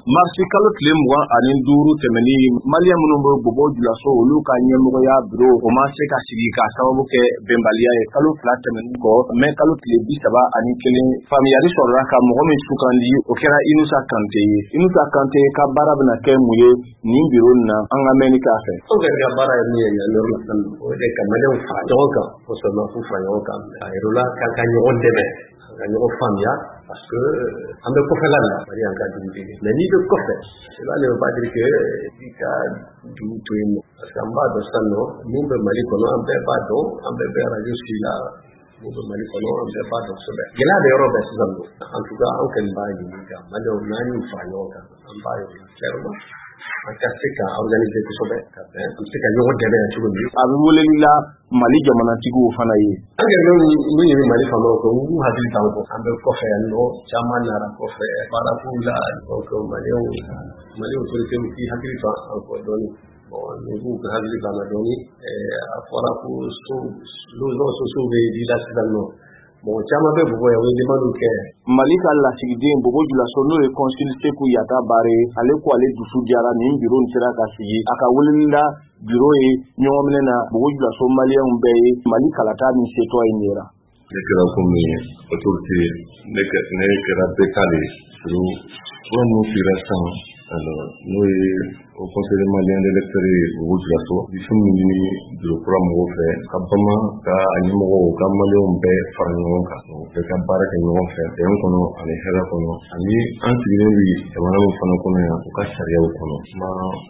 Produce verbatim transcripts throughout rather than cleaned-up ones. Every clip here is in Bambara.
marsi kalo tile mugan ani duuru tɛmɛni maliyɛn minnu bɛ Bobo Dioulasso olu ka ɲɛmɔgɔya biro o ma se ka sigi ka sababu kɛ bɛnbaliya ye kalo fila tɛmɛni kɔ mɛ kalo tile bi saba ani kelen faamuyali sɔrɔla ka mɔgɔ min sugandi o kɛra Inusa Kante ye. Inusa Kante ka baara bɛna kɛ mun ye nin biro na an ka mɛnni k'a fɛ. O ka baara ye min ye ɲaniyɔrɔ la san o de ka maliyɛnw fara ɲɔgɔn kan kosɛbɛ fu fara ɲɔgɔn kan a yɛrɛ la ka ka ɲɔgɔn dɛmɛ ka ɲɔgɔn faamuya parce que an bɛ kɔfɛla la Mali an ka dugu dege mais n'i bɛ kɔfɛ cela ne veut pas dire que i ka dugu to yen nɔ parce que an b'a dɔn sisan nɔ min bɛ Mali kɔnɔ an bɛɛ b'a dɔn an bɛɛ bɛ radio si la min bɛ Mali kɔnɔ an bɛɛ b'a dɔn kosɛbɛ gɛlɛya bɛ yɔrɔ bɛɛ sisan nɔ en tout cas an kɔni b'a ɲini ka maliyɛnw n'an y'u fara ɲɔgɔn kan an b'a yɔrɔ clairement an ka se ka organiser kosɛbɛ ka bɛn an se ka ɲɔgɔn dɛmɛ cogo min. A bɛ weleli la Mali jamanatigiw fana ye. An kɛlen min ye Mali faamaw kɔ u hakili t'an kɔ an bɛ kɔfɛ yan nɔ caman nana kɔfɛ baarakow la donc maliyɛnw Mali autorité k'i hakili to an kɔ dɔɔni bon ni b'u ka hakili to an na dɔɔni a fɔra ko so logements sociaux bɛ di la sisan nɔ bon caman bɛ Bobo yan o ye demande kɛ. Mali ka lasigiden Bobo Dioulasso n'o ye consul Seku Yata Bare ale ko ale dusu jara nin biro in sera ka sigi a ka weleli la biro ye ɲɔgɔn minɛ na Bobo Dioulasso maliyɛnw bɛɛ ye Mali kalata ni setɔ in yera. Ne kɛra komi autorité ne kɛra bɛɛ de sur fura minnu sira san alors n'o ye au conseil malien d'électeurs ye Bobo Dioulasso disu min ɲini biro kura mɔgɔw fɛ ka bama ka a ɲɛmɔgɔw ka maliyɛnw bɛɛ fara ɲɔgɔn kan bɛɛ ka baara kɛ ɲɔgɔn fɛ bɛn kɔnɔ ani hɛrɛ kɔnɔ ani an sigilen bi jamana min fana kɔnɔ yan u ka sariyaw kɔnɔ kuma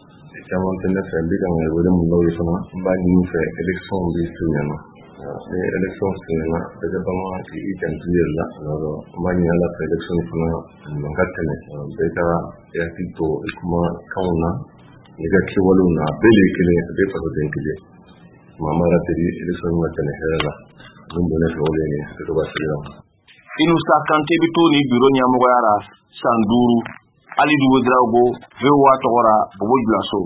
caman tɛ ne fɛ n bɛ ka n wele mun dɔw ye fana n b'a ɲini fɛ élection bɛ su ɲɛna ni élection su ɲɛna bɛɛ ka bama k'i janto i yɛrɛ la alors n b'a ɲini ala fɛ élection fana ɲuman ka tɛmɛ bɛɛ ka hakili to kuma kanw na i ka kɛwalew na a bɛɛ de ye kelen a bɛɛ fasoden kelen maa ma rateli élection ka tɛmɛ hɛrɛ la min bɛ ne fɛ o de ye nin hakili to ka sigi la. Inusa Kante bɛ to ni biro ɲɛmɔgɔya la san duuru Ali Dugu Drago V O A tɔgɔ la Bobo Dioulasso.